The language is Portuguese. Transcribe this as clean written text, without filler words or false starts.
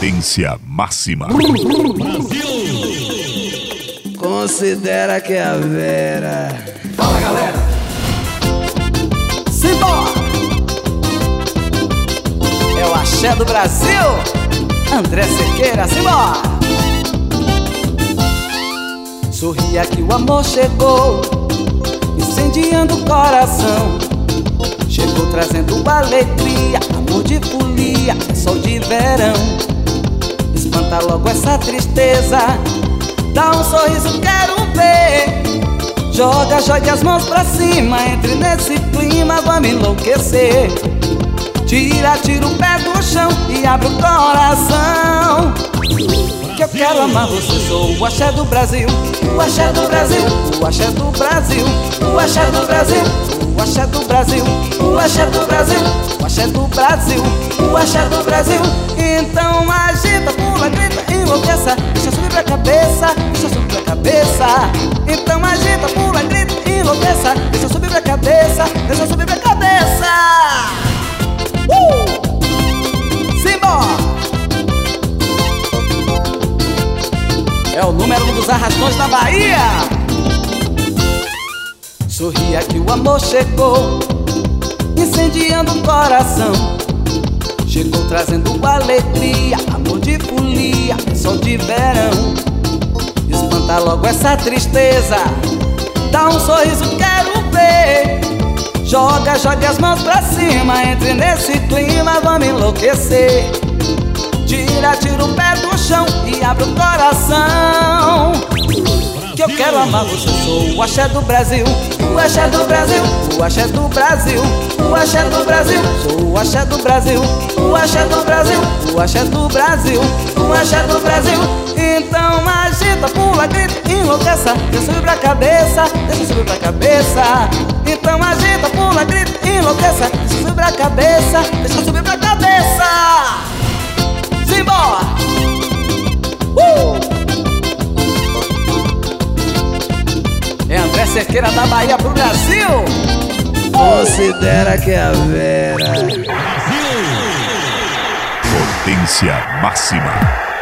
Potência máxima. Considera que é a Vera. Fala, galera. Simbora! É o axé do Brasil. André Cerqueira, simbora! Sorria que o amor chegou, incendiando o coração. Chegou trazendo alegria, amor de folia, sol de verão. Espanta logo essa tristeza, dá um sorriso, quero ver. Joga as mãos pra cima, entre nesse clima, vamos enlouquecer. Tira o pé do chão e abre o coração. Que eu quero amar você, sou o axé do Brasil. O axé do Brasil, o axé do Brasil, o axé do Brasil, o axé do Brasil, o axé do Brasil, o axé do Brasil, o axé do Brasil. Então agita, pula, grita, enlouqueça, deixa subir pra cabeça, deixa subir pra cabeça. Então agita, pula, grita, enlouqueça, deixa subir pra cabeça, deixa subir pra cabeça. Simbora! É o número 1 dos arrastões da Bahia. Sorria que o amor chegou, incendiando o coração. Chegou trazendo alegria, amor de folia, sol de verão. Espanta logo essa tristeza, dá um sorriso, quero ver. Joga as mãos pra cima, entre nesse clima, vamos enlouquecer. Tira o pé do chão e abre o coração. Que eu quero amar você, sou o axé do Brasil. O axé do Brasil, o axé do Brasil, o axé do Brasil, sou o axé do Brasil. O axé do Brasil, o axé do Brasil, o axé do Brasil. Então agita, pula, grita, enlouqueça, deixa subir pra cabeça, deixa subir pra cabeça. Então agita, pula, grita, enlouqueça, deixa subir pra cabeça, deixa subir pra cabeça. Simbora! É André Cerqueira da Bahia pro Brasil. Considera que é a Vera. Potência máxima.